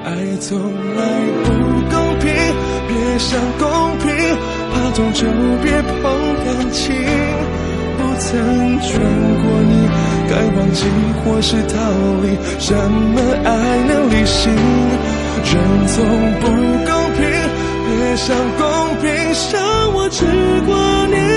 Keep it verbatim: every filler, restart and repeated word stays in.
爱从来不公平，别想公平，怕痛就别碰感情。不曾劝过你该忘记或是逃离，什么爱能理性？人总不公平，别想公平，伤我只挂念